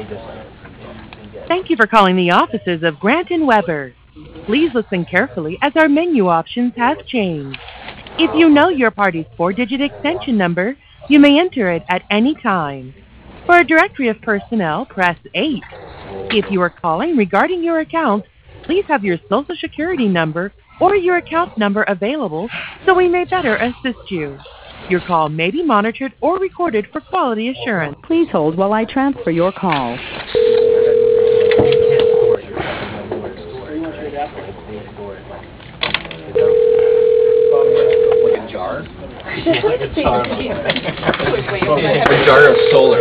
Thank you for calling the offices of Grant and Weber. Please listen carefully as our menu options have changed. If you know your party's four-digit extension number, you may enter it at any time. For a directory of personnel, press 8. If you are calling regarding your account, please have your Social Security number or your account number available so we may better assist you. Your call may be monitored or recorded for quality assurance. Please hold while I transfer your call. Like a jar? Yeah, like a jar. A jar of solar.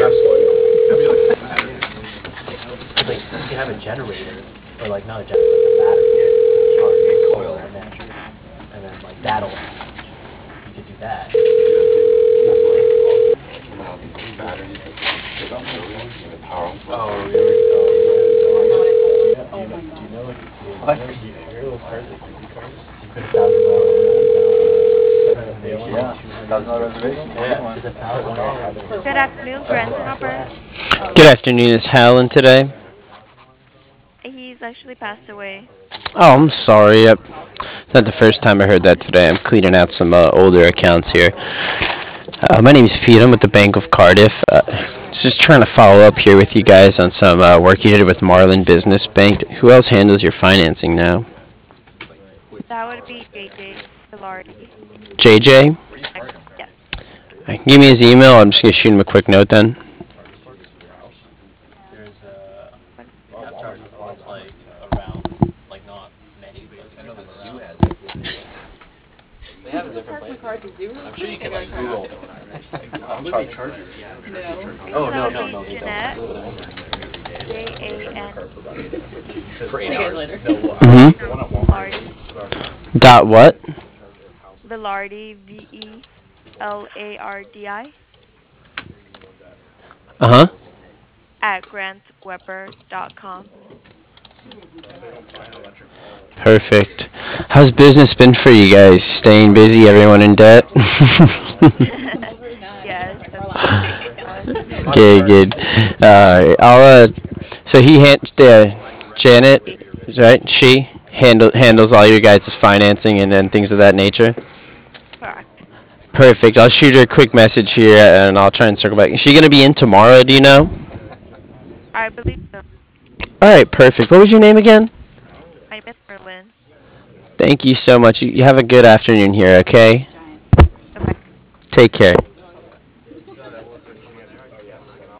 Like, you can have a generator, or like not a generator, like a battery, charge a coil, and then like that'll, you could do that. Oh, really? Oh my god. What? Your little card, like Disney cards? You put $1,000 Yeah, $1,000 reservation. Yeah, it's $1,000. Good afternoon, Grant and Upper. Good afternoon, is Hal in today? He's actually passed away. Oh, I'm sorry. It's not the first time I heard that today. I'm cleaning out some older accounts here. My name is Pete. I'm with the Bank of Cardiff. Just trying to follow up here with you guys on some work you did with Marlin Business Bank. Who else handles your financing now? That would be JJ Velarde. JJ? Yes. Give me his email. I'm just going to shoot him a quick note then. They have a different place. I'm sure you can like Google. I'm trying to charge you. Oh, no. Jeanette. Jan. For 8 hours. Velarde. Dot what? Velarde. Velardi. Uh-huh. At grantweber.com. Perfect. How's business been for you guys? Staying busy, everyone in debt? Yes. Good. So Janet, right? She handles all your guys' financing and things of that nature? Correct. Perfect. I'll shoot her a quick message here and I'll try and circle back. Is she going to be in tomorrow, do you know? I believe so. Alright, perfect. What was your name again? I miss Merlin. Thank you so much. You have a good afternoon here, okay? Okay. Take care.